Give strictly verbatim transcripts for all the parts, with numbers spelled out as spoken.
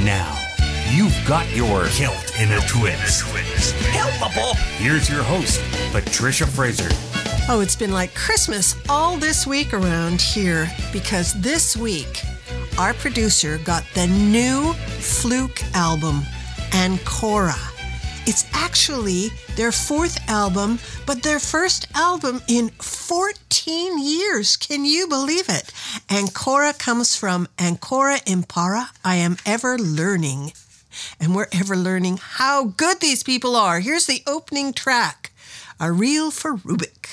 now, you've got your Kilt in a twist. Helpable. Here's your host, Patricia Fraser. Oh, it's been like Christmas all this week around here because this week our producer got the new Fluke album, Ancora. It's actually their fourth album, but their first album in fourteen years. Can you believe it? Ancora comes from Ancora Impara. I am ever learning. And we're ever learning how good these people are. Here's the opening track, A Reel for Rubik.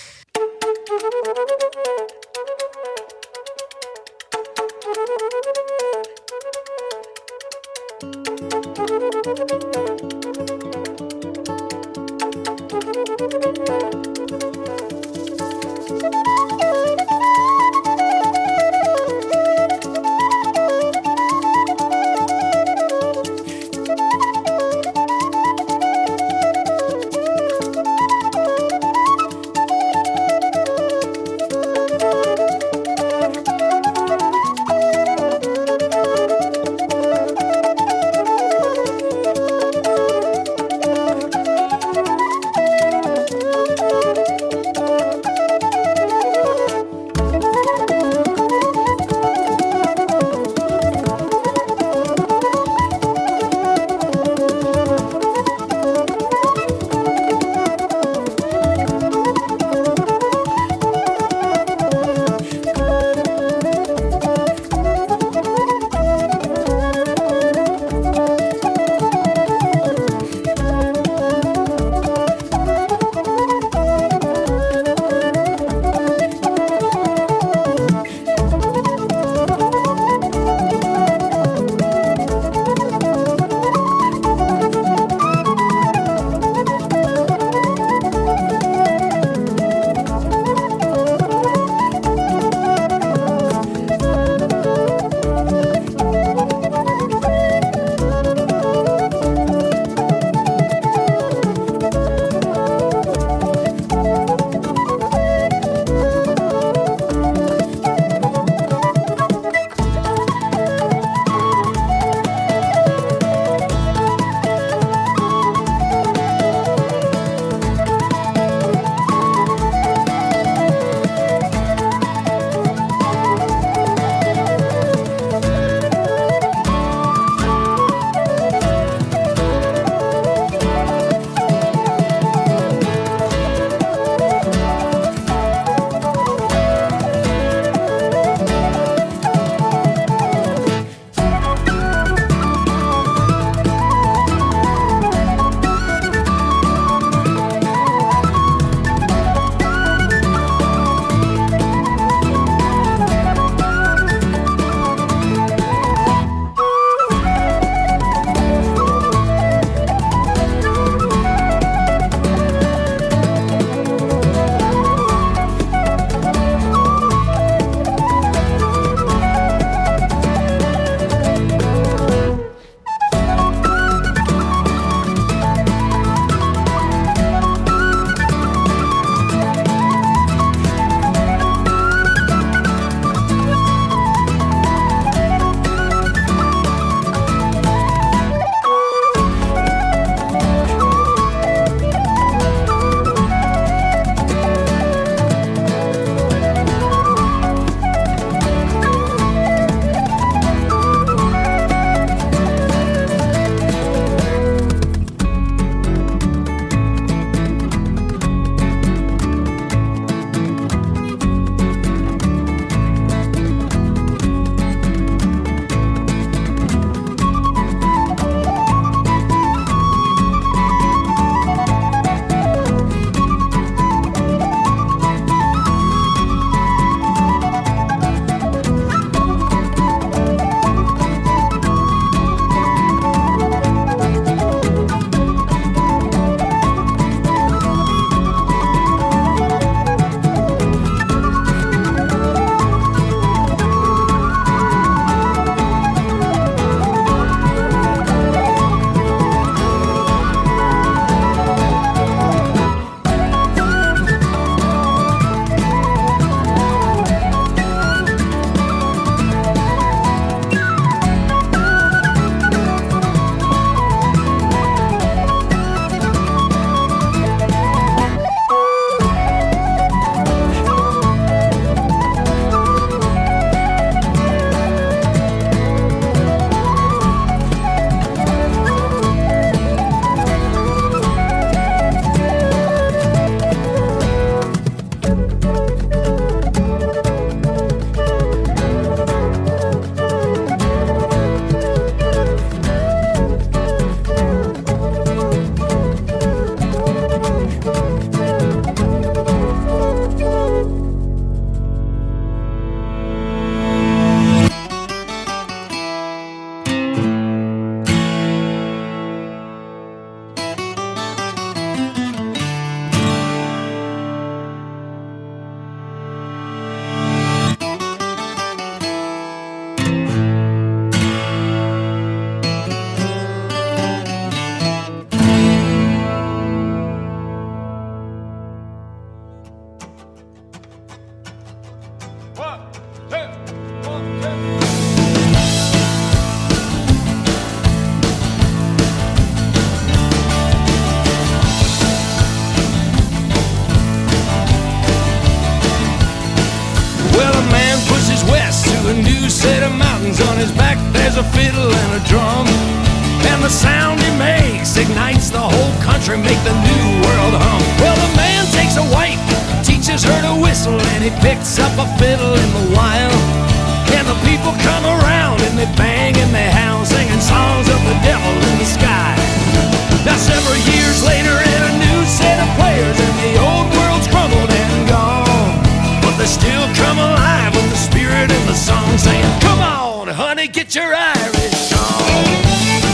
and a drum. And the sound he makes ignites the whole country, make the new world hum. Well, the man takes a wife, teaches her to whistle, and he picks up a fiddle in the wild. And the people come around and they bang and they howl, singing songs of the devil in the sky. Now several years later and a new set of players, and the old world's crumbled and gone, but they still come alive with the spirit in the song, saying, come on, honey, get your Irish on.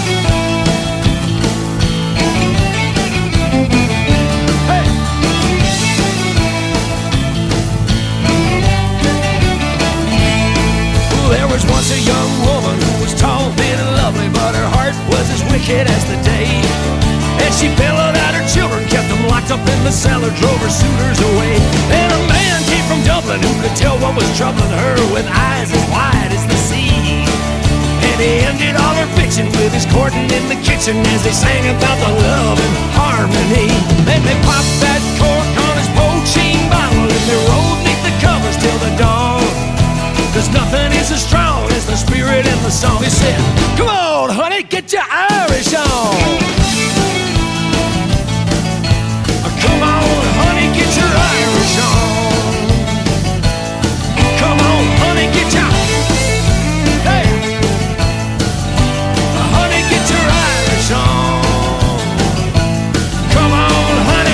There was once a young woman who was tall, thin, and lovely, but her heart was as wicked as the day. And she bellowed out her children, kept them locked up in the cellar, drove her suitors away. And a man came from Dublin who could tell what was troubling her, with eyes as wide as the sea. And he ended all her fiction with his courting in the kitchen as they sang about the love and harmony. Then they popped that cork on his poaching bottle and they rolled beneath the covers till the dawn. Cause nothing is as strong as the spirit in the song. He said, come on, honey, get your Irish on. Come on, honey, get your Irish on. Come on, honey, get your, hey, honey, get your Irish on. Come on, honey.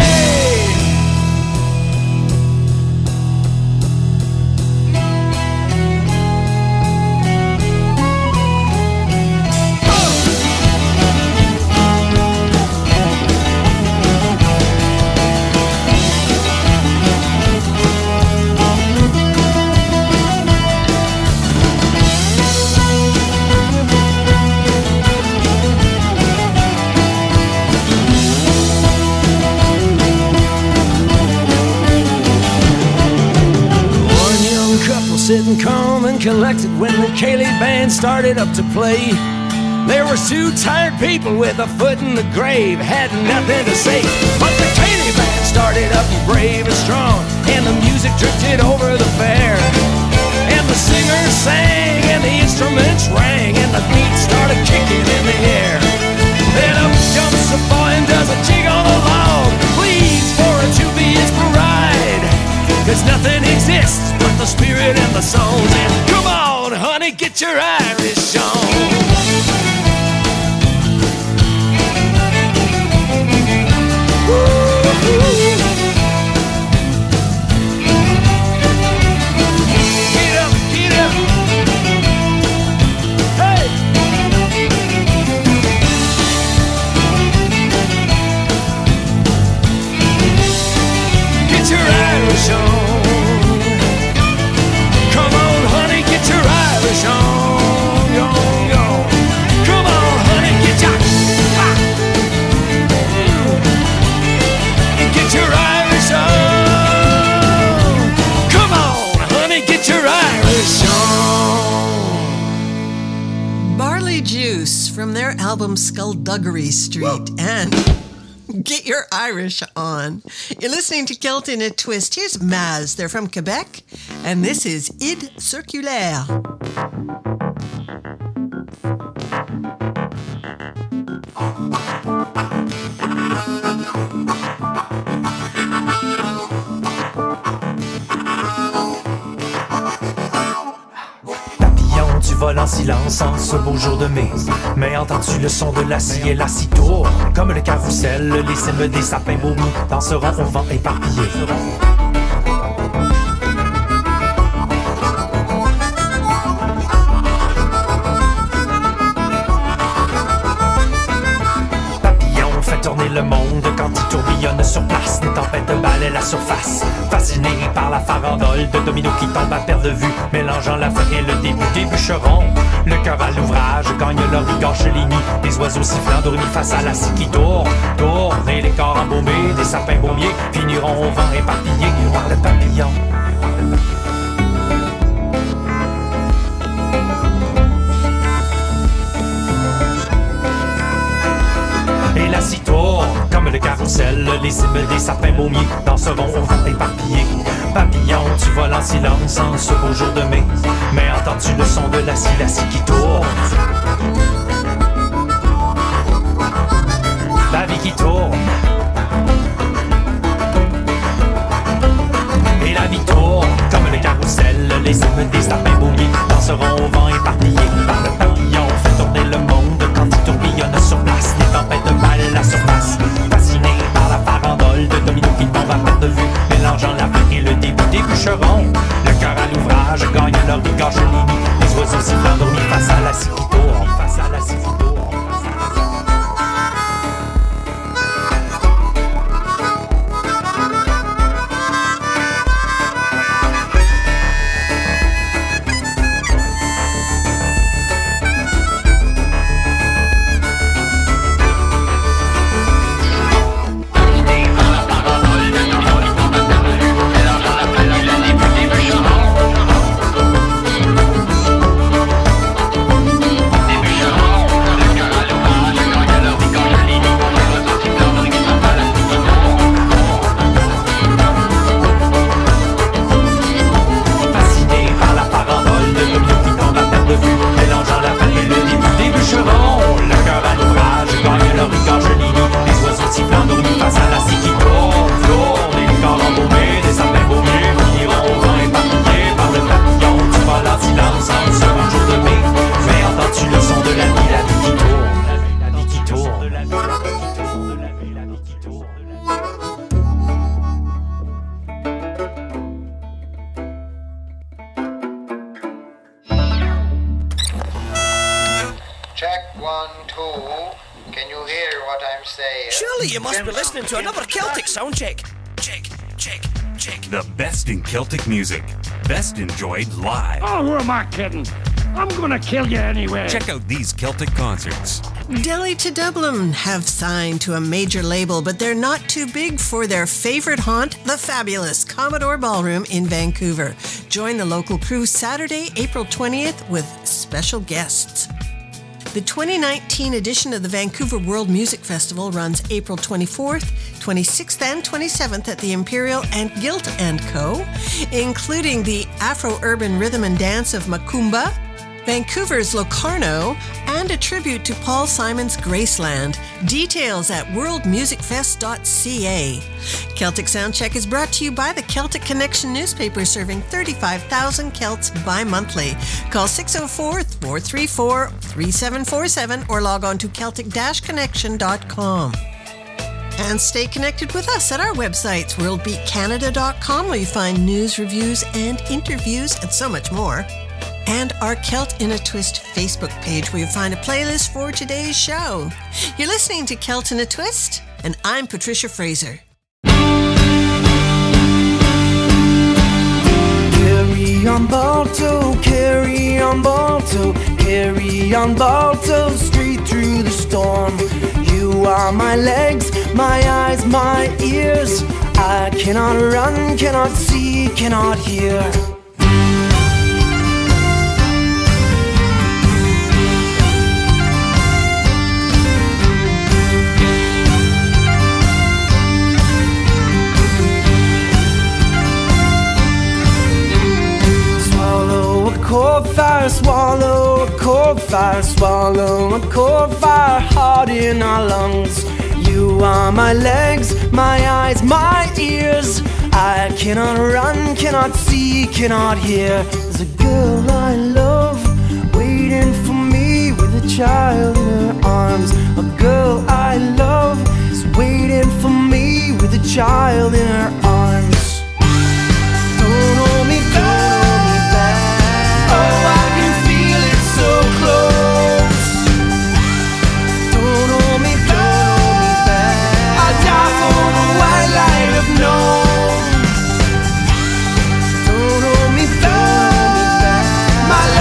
Sitting calm and collected when the Ceilidh band started up to play. There were two tired people with a foot in the grave, had nothing to say. But the Ceilidh band started up brave and strong, and the music drifted over the fair. And the singers sang and the instruments rang, and the beat started kicking in the air. Then up jumps a boy and does a jig on the log, pleads for a to be his bride. Cause nothing exists but the spirit and the songs. And come on, honey, get your Irish on. Get up, get up. Hey! Get your Irish on. Come on, honey, get your Irish on. Yo, yo. Come on, honey, get your, ah. Get your Irish on. Come on, honey, get your Irish on. Barley Juice from their album Skullduggery Street. Whoa. And get your Irish on. You're listening to Kilt in a Twist. Here's Maz. They're from Quebec, and this is Id Circulaire. Tu voles en silence en ce beau jour de mai. Mais entends-tu le son de la scie et la scie tourne comme le carrousel, les cimes des sapins baumis danseront au vent éparpillé. Tourner le monde quand il tourbillonne sur place. Des tempêtes balaient la surface, fasciné par la farandole de dominos qui tombent à perte de vue, mélangeant la fin et le début des bûcherons. Le cœur à l'ouvrage gagne leur rigueur chez les nids. Des oiseaux sifflants dormis face à la scie qui tourne, tourne, et les corps embaumés des sapins baumiers finiront au vent éparpillés. Le papillon. Et la scie tourne comme le carrousel, les cimes des sapins baumiers danseront au vent éparpillé. papillon, tu voles en silence en ce beau jour de mai. Mais entends-tu le son de la scie, la scie qui tourne? La vie qui tourne. Et la vie tourne comme le carrousel. Les cygnes des sapins bouillis danseront au vent éparpillés par le papillon. Fait tourner le monde quand il tourbillonne sur place. Les tempêtes de balles à la surface. Fasciné par la farandole de dominos qui tombent à perte de vue, mélangeant la fin et le début des bûcherons. Le cœur à l'ouvrage gagne leur rigueur chenille. Les oiseaux sifflant dormis face à la scie qui tourne. Face à la scie qui tourne. To another Celtic sound check. Check, check, check. The best in Celtic music. Best enjoyed live. Oh, who am I kidding? I'm gonna kill you anyway. Check out these Celtic concerts. Delhi to Dublin have signed to a major label, but they're not too big for their favorite haunt, the fabulous Commodore Ballroom in Vancouver. Join the local crew Saturday, April twentieth with special guests. The twenty nineteen edition of the Vancouver World Music Festival runs April twenty-fourth, twenty-sixth, and twenty-seventh at the Imperial and Gilt and Co., including the Afro-Urban Rhythm and Dance of Macumba, Vancouver's Locarno, and a tribute to Paul Simon's Graceland. Details at world music fest dot c a. Celtic Soundcheck is brought to you by the Celtic Connection newspaper, serving thirty-five thousand Celts bi-monthly. Call six oh four, four three four, three seven four seven or log on to celtic dash connection dot com. And stay connected with us at our websites, world beat canada dot com, where you find news, reviews, and interviews, and so much more. And our Celt in a Twist Facebook page, where you'll find a playlist for today's show. You're listening to Celt in a Twist, and I'm Patricia Fraser. Carry on Balto, carry on Balto, carry on Balto, straight through the storm. You are my legs, my eyes, my ears. I cannot run, cannot see, cannot hear. Cold fire, swallow a cold fire, swallow a cold fire, hot in our lungs. You are my legs, my eyes, my ears. I cannot run, cannot see, cannot hear. There's a girl I love waiting for me with a child in her arms. A girl I love is waiting for me with a child in her arms. Don't hold me, don't hold me back. Oh, I can feel it so close. Don't hold me, don't hold me back. I'll die for the white light of known. Don't hold me, don't hold me back. My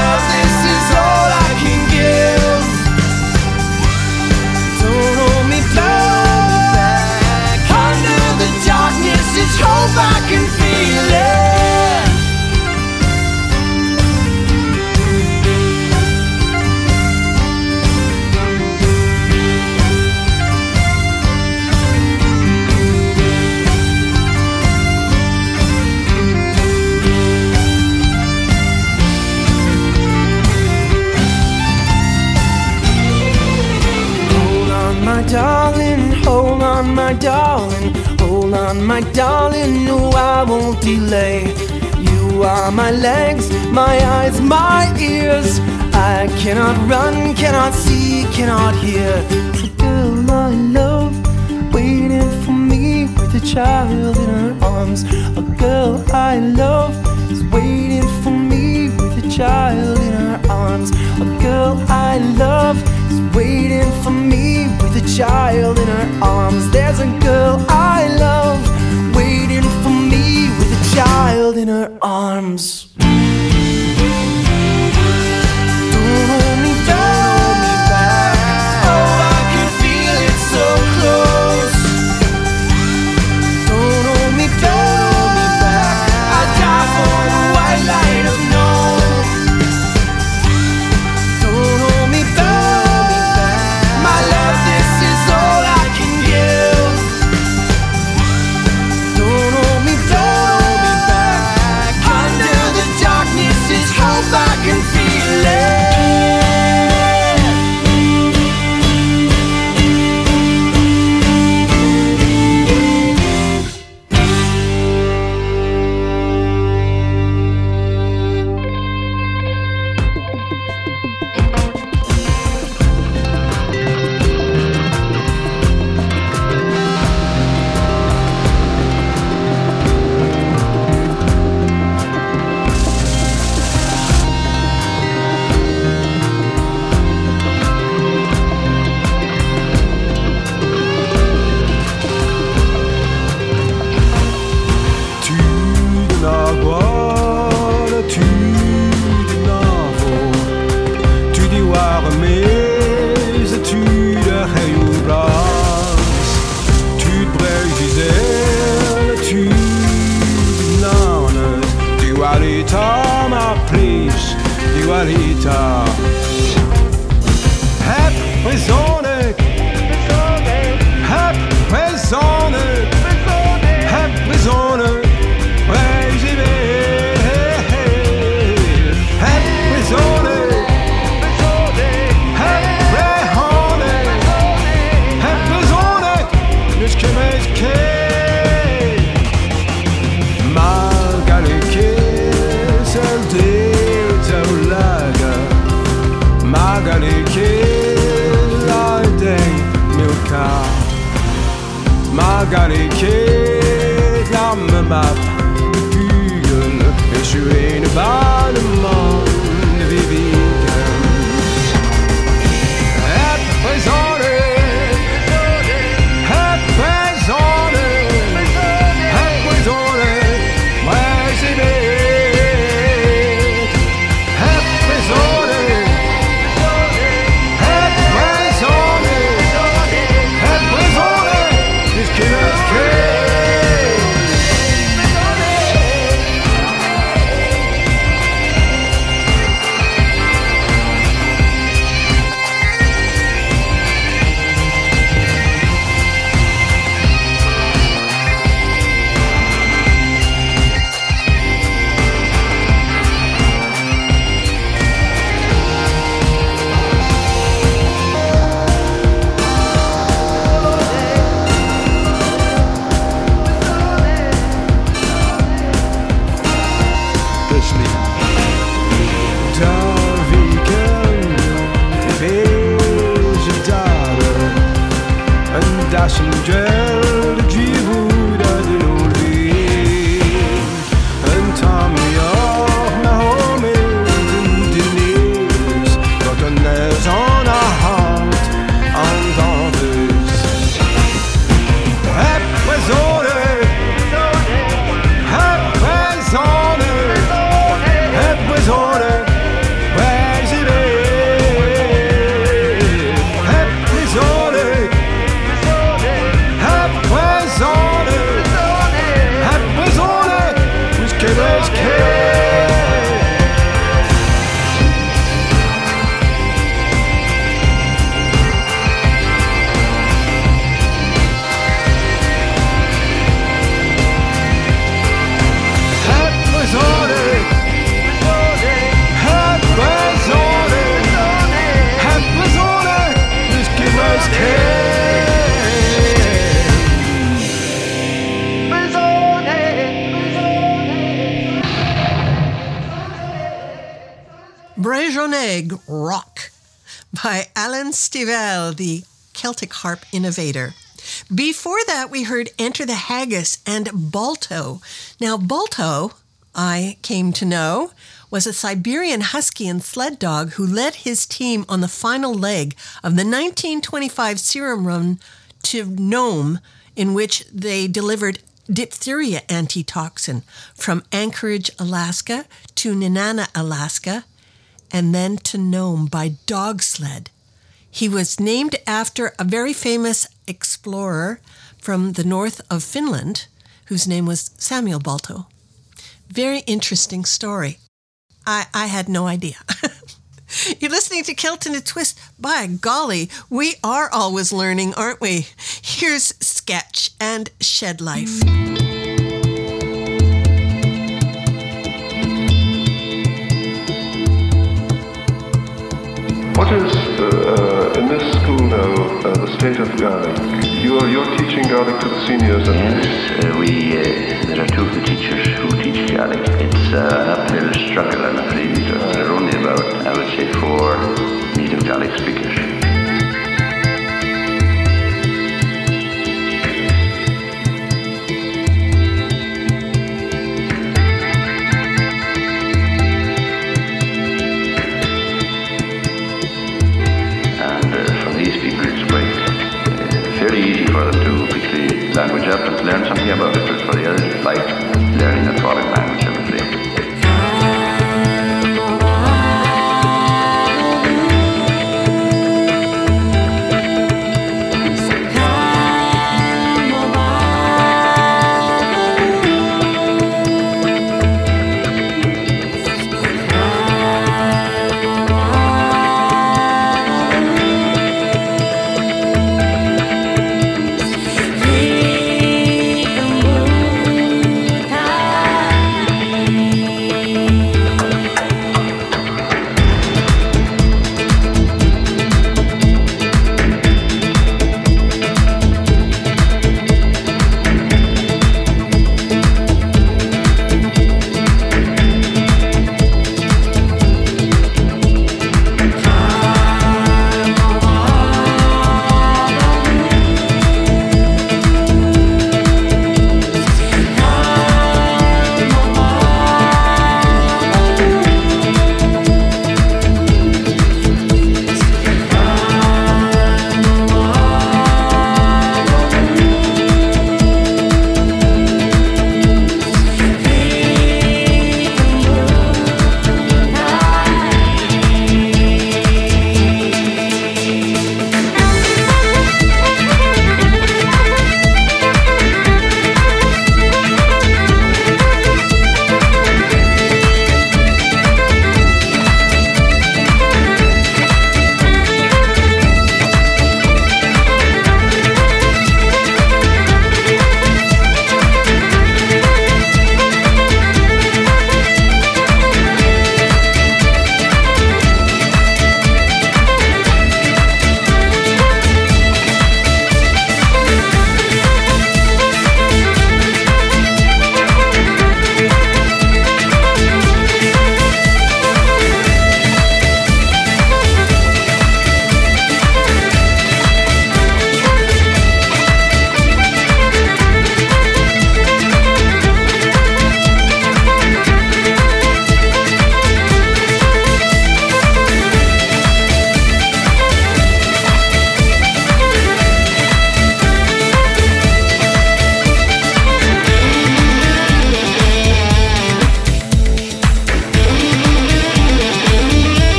my darling, hold on, my darling, hold on, my darling, no, I won't delay. You are my legs, my eyes, my ears. I cannot run, cannot see, cannot hear. The girl I love, waiting for me with a child in her arms. A girl I love is waiting for me with a child in her arms. A girl I love is waiting for me with a child in her arms. There's a girl I love waiting for me with a child in her arms. Don't hold me back. Oh, I can feel it so close. Don't hold me back. I die for the white light of no. Don't hold me back. My love, this is all I can give. Don't hold me back. Under the darkness is hope, I can feel it. Happy Rock by Alan Stivell, the Celtic harp innovator. Before that, we heard Enter the Haggis and Balto. Now, Balto, I came to know, was a Siberian husky and sled dog who led his team on the final leg of the nineteen twenty-five serum run to Nome, in which they delivered diphtheria antitoxin from Anchorage, Alaska to Nenana, Alaska, and then to Nome by dog sled. He was named after a very famous explorer from the north of Finland, whose name was Samuel Balto. Very interesting story. I, I had no idea. You're listening to Kilt and a Twist. By golly, we are always learning, aren't we? Here's Sketch and Shed Life. What is, uh, uh, in this school now, uh, the state of garlic? You are, you're teaching garlic to the seniors? Yes, uh, we, uh, there are two of the teachers who teach garlic. It's uh, an uphill struggle, I'm afraid, because there are only about, I would say, four native garlic speakers. Easy for them to pick the language up and to learn something about it, but for the others it's like learning a foreign language, I'm afraid.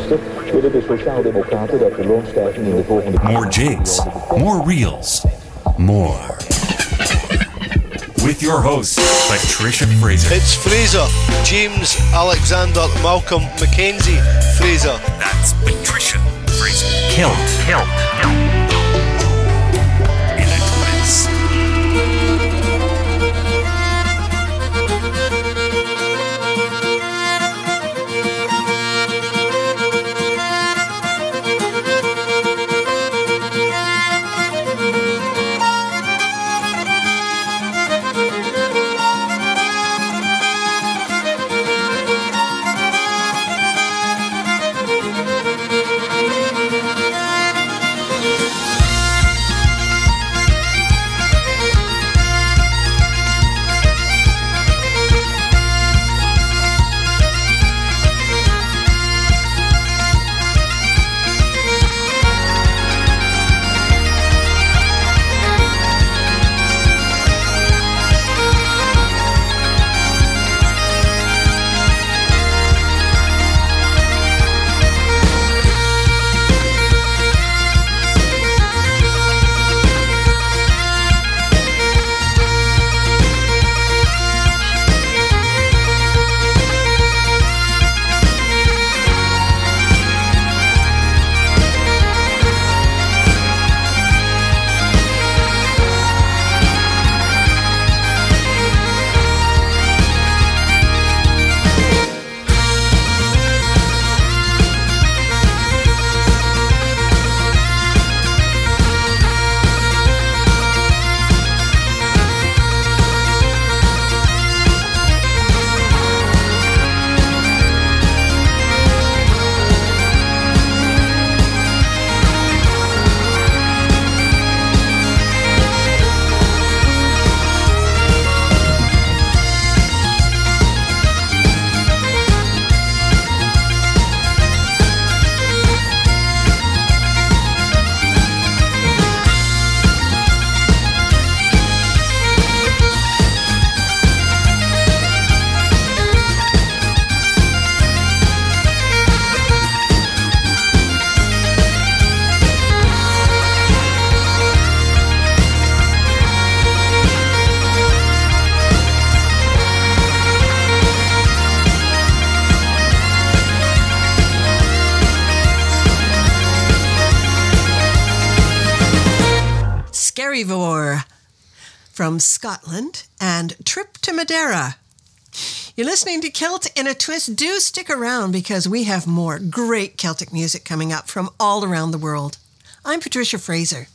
Eerste willen de Sociaaldemocraten dat de loonstijging in de volgende... More jigs, more reels, more. With your host, Patricia Fraser. It's Fraser, James Alexander Malcolm Mackenzie Fraser. That's Patricia Fraser. Kilt, kilt, kilt. In a twist. From Scotland and Trip to Madeira. You're listening to Kilt in a Twist. Do stick around because we have more great Celtic music coming up from all around the world. I'm Patricia Fraser.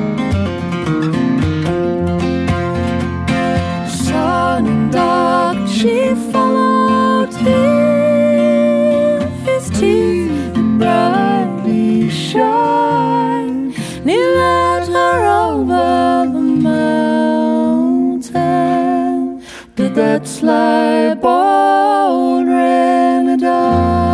Sun and dark that sly bold grenadine.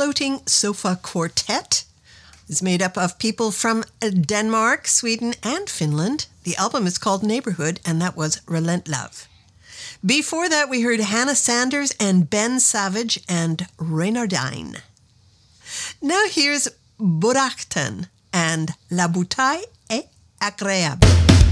Floating Sofa Quartet. It's made up of people from Denmark, Sweden, and Finland. The album is called Neighborhood, and that was Relent Love. Before that, we heard Hannah Sanders and Ben Savage and Reynardine. Now here's Borakten and La Bouteille est agréable.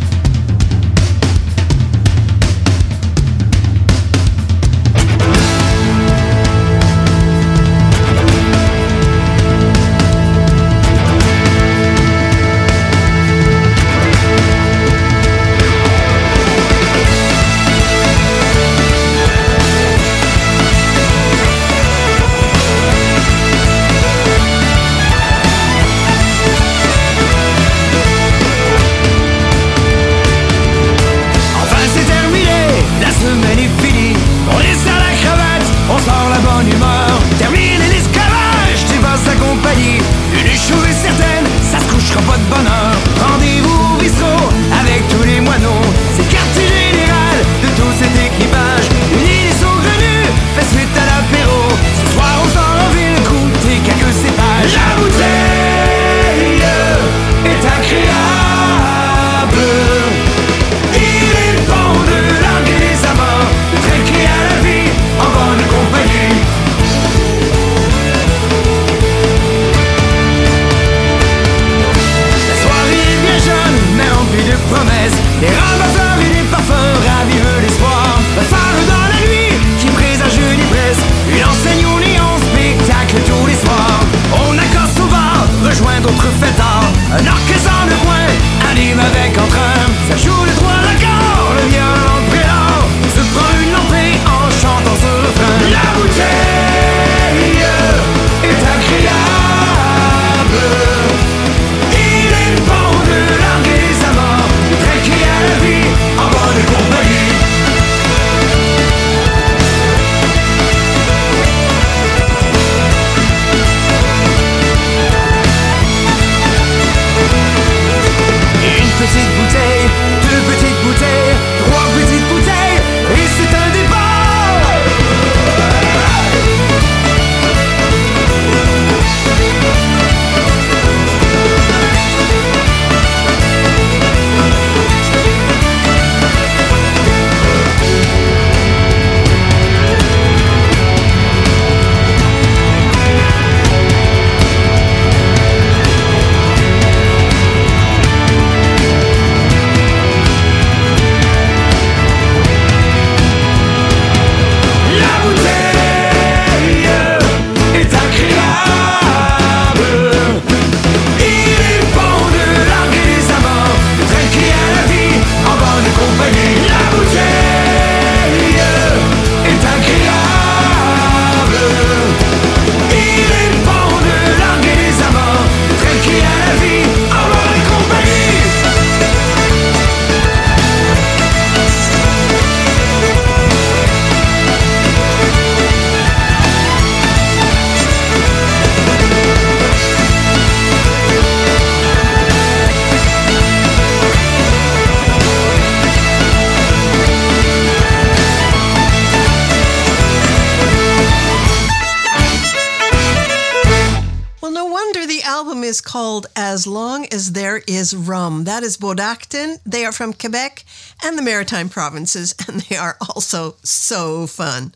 Is called As Long As There Is Rum. That is Borakten. They are from Quebec and the Maritime Provinces, and they are also so fun.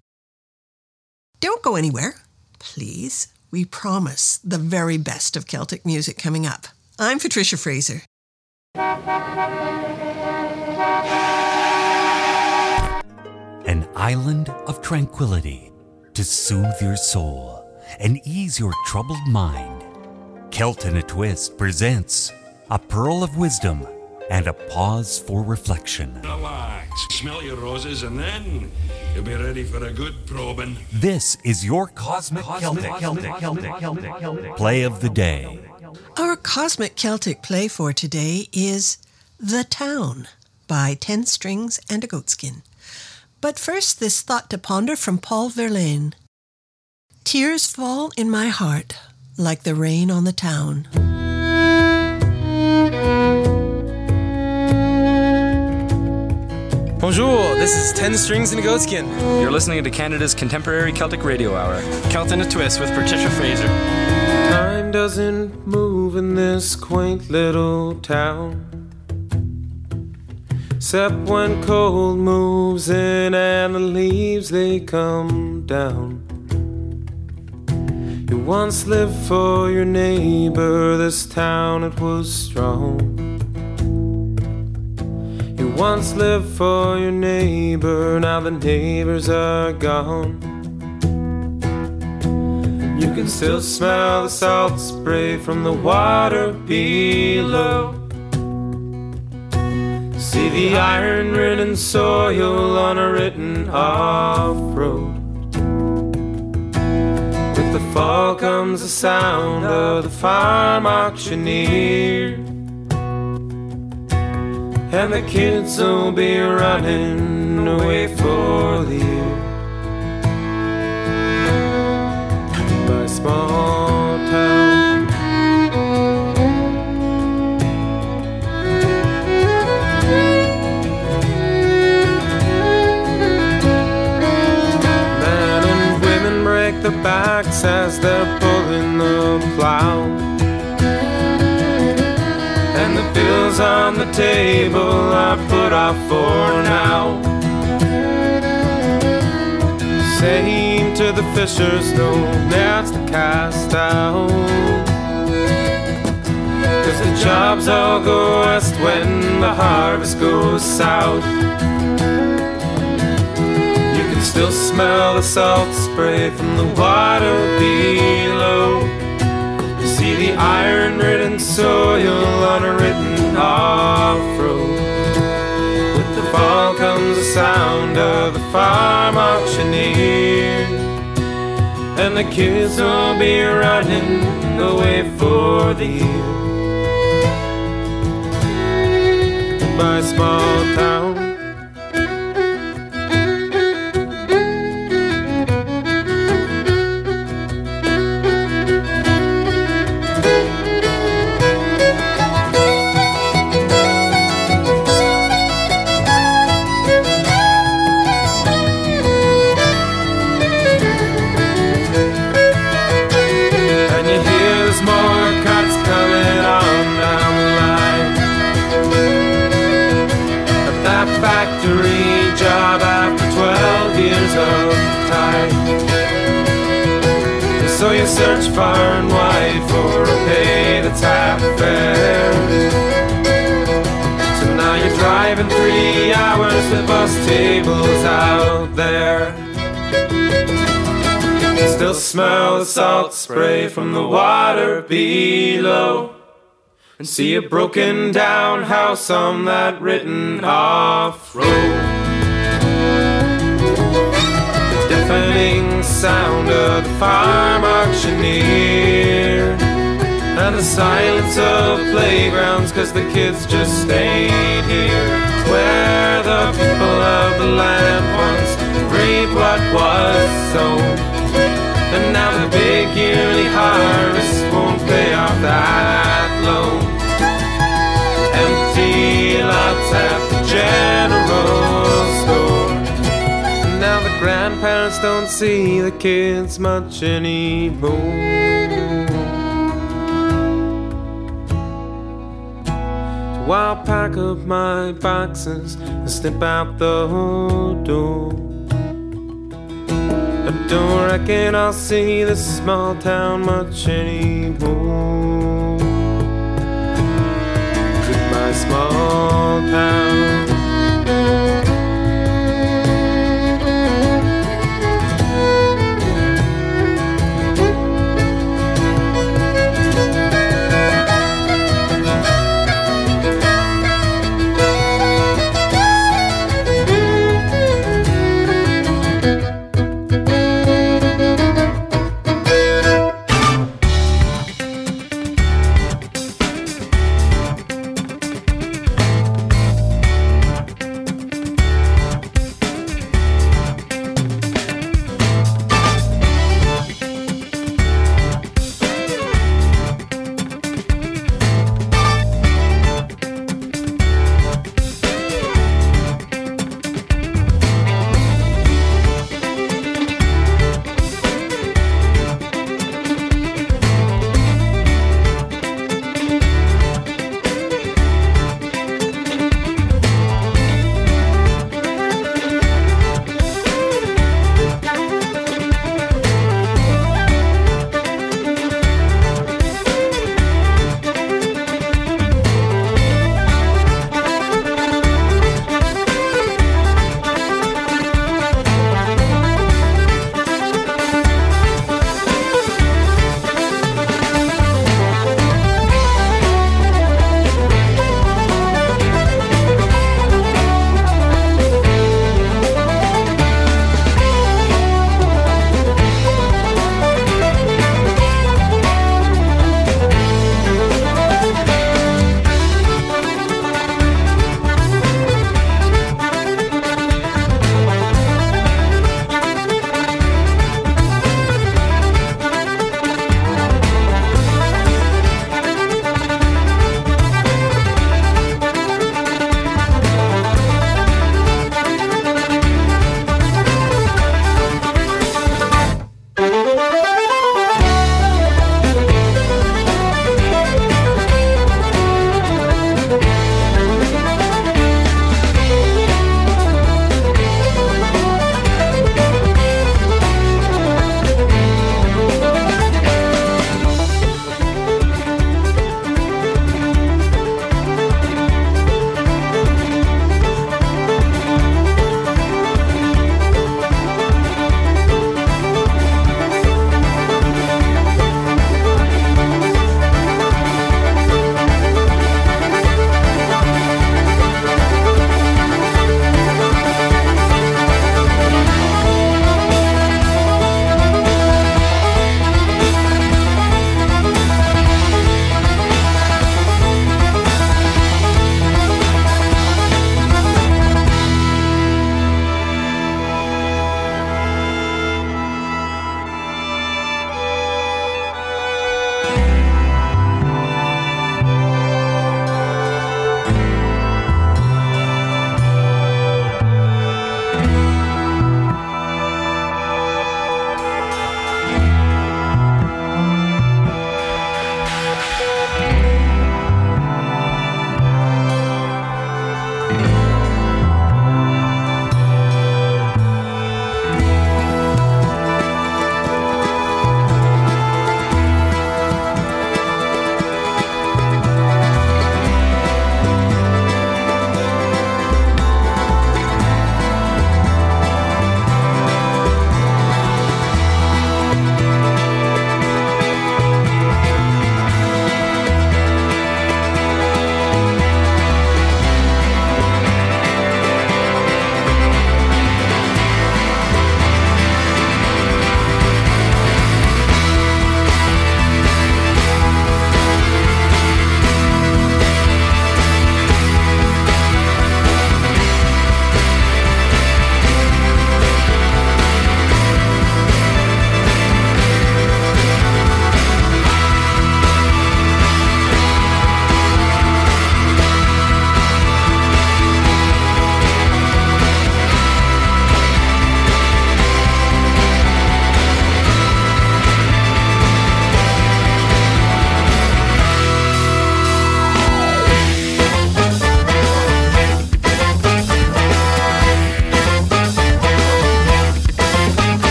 Don't go anywhere, please. We promise the very best of Celtic music coming up. I'm Patricia Fraser. An island of tranquility to soothe your soul and ease your troubled mind. Celt in a Twist presents a pearl of wisdom and a pause for reflection. Relax, smell your roses, and then you'll be ready for a good probing. This is your Cosmic Celtic Play of the Day. Our Cosmic Celtic play for today is The Town by Ten Strings and a Goatskin. But first, this thought to ponder from Paul Verlaine. Tears fall in my heart like the rain on the town. Bonjour, this is Ten Strings and a Goatskin. You're listening to Canada's Contemporary Celtic Radio Hour. Celt in a Twist with Patricia Fraser. Time doesn't move in this quaint little town, except when cold moves in and the leaves they come down. You once lived for your neighbor, this town it was strong. You once lived for your neighbor, now the neighbors are gone. And you can still smell the salt spray from the water below. See the iron-ridden soil on a written off-road. With the fall comes the sound of the farm auctioneer, and the kids will be running away for the year. My small town, men and women break their backs as they're pulling the plow, and the bills on the table are put off for now. Same to the fishers, no, that's the cast out. Cause the jobs all go west when the harvest goes south. You can still smell the salt spray from the water below. See the iron-ridden soil on a written off-road. With the fall comes the sound of the farm auctioneer, and the kids will be running away for the year. Goodbye, small town. Factory job after twelve years of time. So you search far and wide for a pay that's half fair. So now you're driving three hours to bus tables out there. You still smell the salt spray from the water below, and see a broken down house on that written off road. The deafening sound of the farm auctioneer, and the silence of playgrounds, cause the kids just ain't here. Where the people of the land once reaped what was sown, and now the big yearly harvest won't pay off that loan. Empty lots at the general store, and now the grandparents don't see the kids much anymore. So I'll pack up my boxes and slip out the door. I don't reckon I'll see this small town much anymore. Goodbye, small town.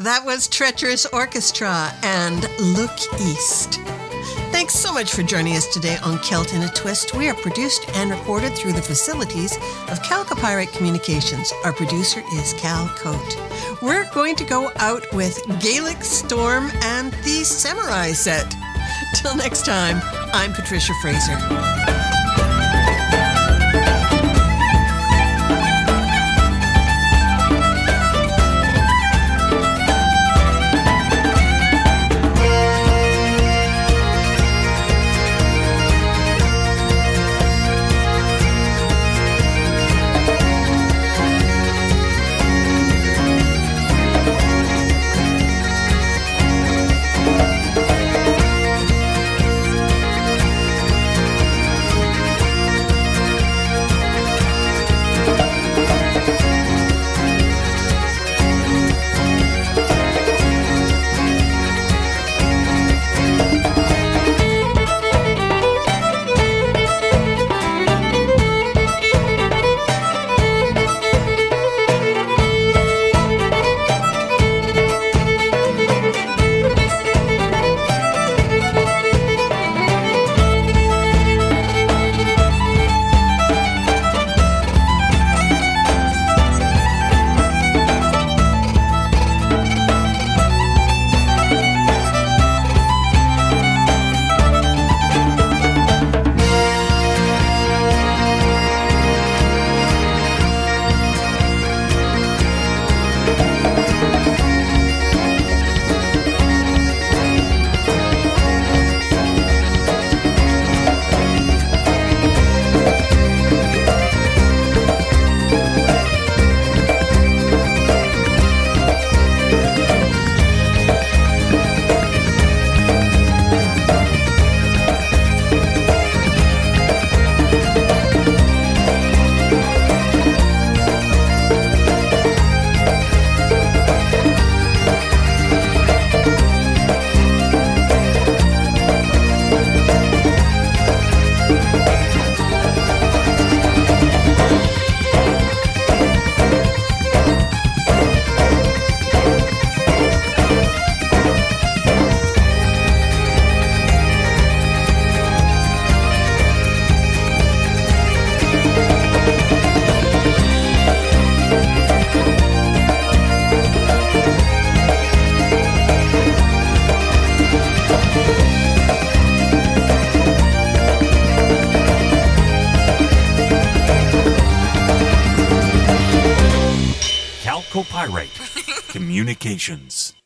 that was Treacherous Orchestra and Look East. Thanks so much for joining us today on Celt in a Twist. We are produced and recorded through the facilities of Calcopyrite Communications. Our producer is Cal Cote. We're going to go out with Gaelic Storm and the Samurai Set. Till next time, I'm Patricia Fraser. Calcopyrite Communications.